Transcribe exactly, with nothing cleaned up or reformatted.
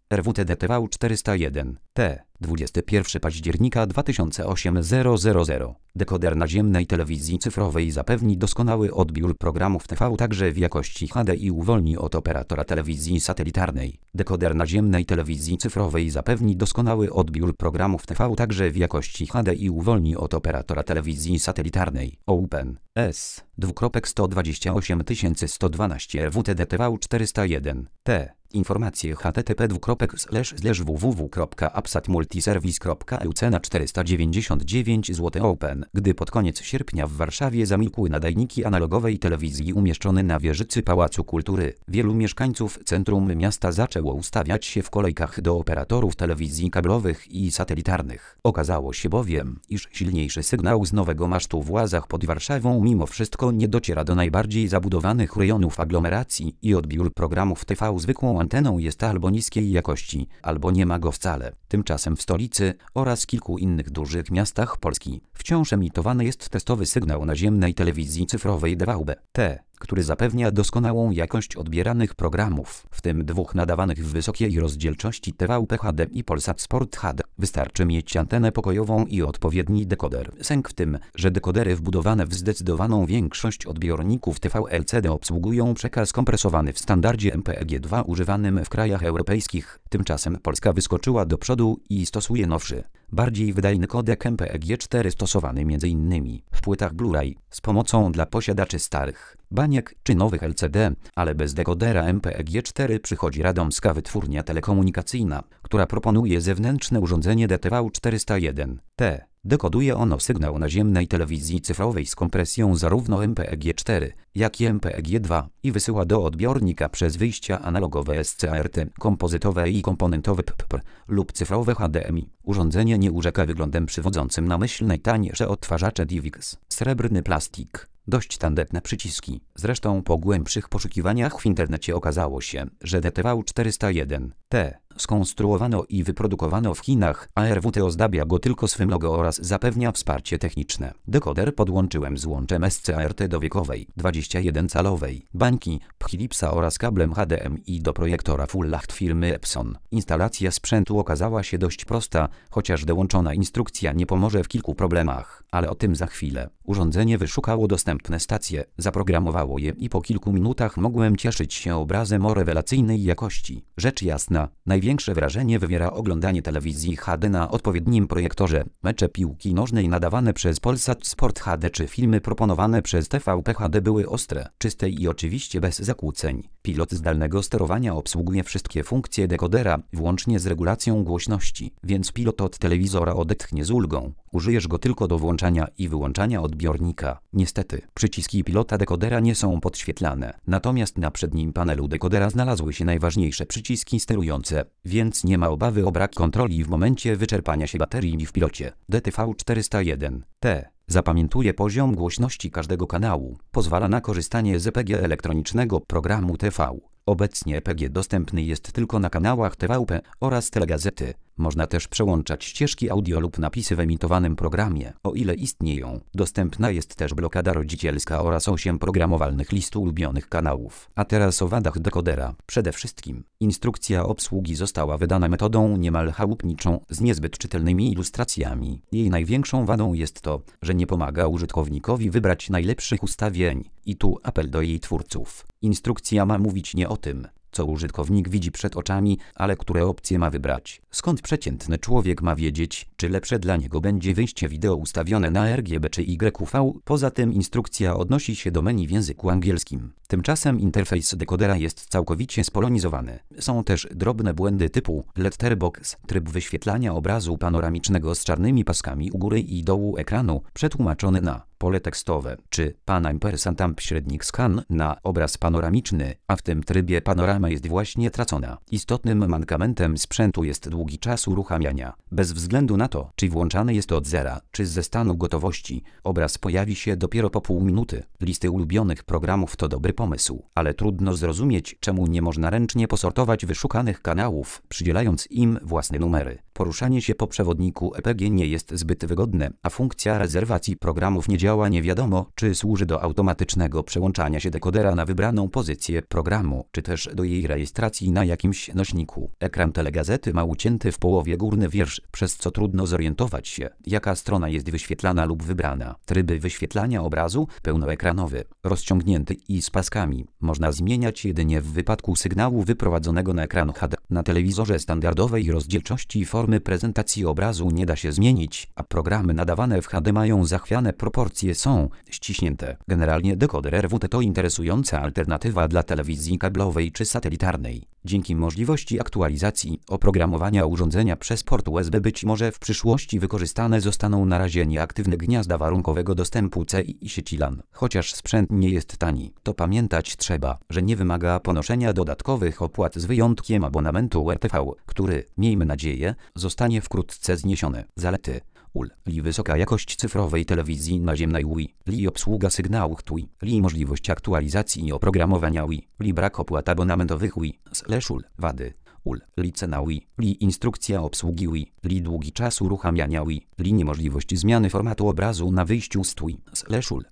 R W T D T V czterysta jeden T dwudziestego pierwszego października dwa tysiące ósmego Dekoder naziemnej telewizji cyfrowej zapewni doskonały odbiór programów T V także w jakości H D i uwolni od operatora telewizji satelitarnej. Dekoder naziemnej telewizji cyfrowej zapewni doskonały odbiór programów T V także w jakości H D i uwolni od operatora telewizji satelitarnej. Open S sto dwadzieścia osiem tysięcy sto dwanaście R W T D T V czterysta jeden T Informacje http www kropka apsat multiservice kropka e u cena czterysta dziewięćdziesiąt dziewięć złotych Open. Gdy pod koniec sierpnia w Warszawie zamilkły nadajniki analogowej telewizji umieszczone na wieżycy Pałacu Kultury, wielu mieszkańców centrum miasta zaczęło ustawiać się w kolejkach do operatorów telewizji kablowych i satelitarnych. Okazało się bowiem, iż silniejszy sygnał z nowego masztu w Łazach pod Warszawą mimo wszystko nie dociera do najbardziej zabudowanych rejonów aglomeracji i odbiór programów T V zwykłą anteną jest albo niskiej jakości, albo nie ma go wcale. Tymczasem w stolicy oraz kilku innych dużych miastach Polski wciąż emitowany jest testowy sygnał naziemnej telewizji cyfrowej D V B T, który zapewnia doskonałą jakość odbieranych programów, w tym dwóch nadawanych w wysokiej rozdzielczości T V P H D i Polsat Sport H D. Wystarczy mieć antenę pokojową i odpowiedni dekoder. Sęk w tym, że dekodery wbudowane w zdecydowaną większość odbiorników T V L C D obsługują przekaz kompresowany w standardzie M P E G dwa używanym w krajach europejskich. Tymczasem Polska wyskoczyła do przodu i stosuje nowszy, bardziej wydajny kodek M P E G cztery stosowany między innymi w płytach Blu-ray z pomocą dla posiadaczy starych baniek czy nowych L C D, ale bez dekodera M P E G cztery przychodzi radomska wytwórnia telekomunikacyjna, która proponuje zewnętrzne urządzenie D T V czterysta jeden T. Dekoduje ono sygnał naziemnej telewizji cyfrowej z kompresją zarówno M P E G cztery, jak i M P E G dwa i wysyła do odbiornika przez wyjścia analogowe S C R T, kompozytowe i komponentowe P P R lub cyfrowe H D M I. Urządzenie nie urzeka wyglądem przywodzącym na myśl najtańsze odtwarzacze D V X. Srebrny plastik. Dość tandetne przyciski. Zresztą po głębszych poszukiwaniach w internecie okazało się, że D T V czterysta jeden T skonstruowano i wyprodukowano w Chinach, a R W T ozdabia go tylko swym logo oraz zapewnia wsparcie techniczne. Dekoder podłączyłem z łączem S C R T do wiekowej, dwadzieścia jeden calowej bańki Philipsa oraz kablem H D M I do projektora Full H D firmy Epson. Instalacja sprzętu okazała się dość prosta, chociaż dołączona instrukcja nie pomoże w kilku problemach, ale o tym za chwilę. Urządzenie wyszukało dostępne stacje, zaprogramowało je i po kilku minutach mogłem cieszyć się obrazem o rewelacyjnej jakości. Rzecz jasna, największe wrażenie wywiera oglądanie telewizji H D na odpowiednim projektorze. Mecze piłki nożnej nadawane przez Polsat Sport H D czy filmy proponowane przez T V P H D były ostre, czyste i oczywiście bez zakłóceń. Pilot zdalnego sterowania obsługuje wszystkie funkcje dekodera, włącznie z regulacją głośności, więc pilot od telewizora odetchnie z ulgą. Użyjesz go tylko do włączania i wyłączania odbiornika. Niestety, przyciski pilota dekodera nie są podświetlane, natomiast na przednim panelu dekodera znalazły się najważniejsze przyciski sterujące, więc nie ma obawy o brak kontroli w momencie wyczerpania się baterii w pilocie. D T V czterysta jeden T zapamiętuje poziom głośności każdego kanału, pozwala na korzystanie z E P G elektronicznego programu T V. Obecnie E P G dostępny jest tylko na kanałach T V P oraz Telegazety. Można też przełączać ścieżki audio lub napisy w emitowanym programie, o ile istnieją. Dostępna jest też blokada rodzicielska oraz osiem programowalnych list ulubionych kanałów. A teraz o wadach dekodera. Przede wszystkim instrukcja obsługi została wydana metodą niemal chałupniczą z niezbyt czytelnymi ilustracjami. Jej największą wadą jest to, że nie pomaga użytkownikowi wybrać najlepszych ustawień. I tu apel do jej twórców. Instrukcja ma mówić nie o tym, co użytkownik widzi przed oczami, ale które opcje ma wybrać. Skąd przeciętny człowiek ma wiedzieć, czy lepsze dla niego będzie wyjście wideo ustawione na R G B czy Y V? Poza tym instrukcja odnosi się do menu w języku angielskim. Tymczasem interfejs dekodera jest całkowicie spolonizowany. Są też drobne błędy typu letterbox, tryb wyświetlania obrazu panoramicznego z czarnymi paskami u góry i dołu ekranu, przetłumaczony na pole tekstowe, czy pan ampersand amp średnik scan na obraz panoramiczny, a w tym trybie panorama jest właśnie tracona. Istotnym mankamentem sprzętu jest długi czas uruchamiania. Bez względu na to, czy włączany jest od zera, czy ze stanu gotowości, obraz pojawi się dopiero po pół minuty. Listy ulubionych programów to dobry pomysł, ale trudno zrozumieć, czemu nie można ręcznie posortować wyszukanych kanałów, przydzielając im własne numery. Poruszanie się po przewodniku E P G nie jest zbyt wygodne, a funkcja rezerwacji programów nie działa. Nie wiadomo, czy służy do automatycznego przełączania się dekodera na wybraną pozycję programu, czy też do jej rejestracji na jakimś nośniku. Ekran telegazety ma ucięty w połowie górny wiersz, przez co trudno zorientować się, jaka strona jest wyświetlana lub wybrana. Tryby wyświetlania obrazu: pełnoekranowy, rozciągnięty i z paskami. Można zmieniać jedynie w wypadku sygnału wyprowadzonego na ekran H D. Na telewizorze standardowej rozdzielczości formy prezentacji obrazu nie da się zmienić, a programy nadawane w H D mają zachwiane proporcje, są ściśnięte. Generalnie dekoder R W T to interesująca alternatywa dla telewizji kablowej czy satelitarnej. Dzięki możliwości aktualizacji oprogramowania urządzenia przez port U S B być może w przyszłości wykorzystane zostaną na razie nieaktywne gniazda warunkowego dostępu C i sieci LAN. Chociaż sprzęt nie jest tani, to pamiętać trzeba, że nie wymaga ponoszenia dodatkowych opłat z wyjątkiem abonamentu R T V, który, miejmy nadzieję, zostanie wkrótce zniesiony. Zalety: U L L I wysoka jakość cyfrowej telewizji naziemnej U I, L I obsługa sygnałów T W I, L I możliwość aktualizacji oprogramowania U I, L I brak opłat abonamentowych U I, slash U L, wady: U L L I cena U I, L I instrukcja obsługi U I, L I długi czas uruchamiania U I, L I niemożliwość zmiany formatu obrazu na wyjściu z T W I, slash U L.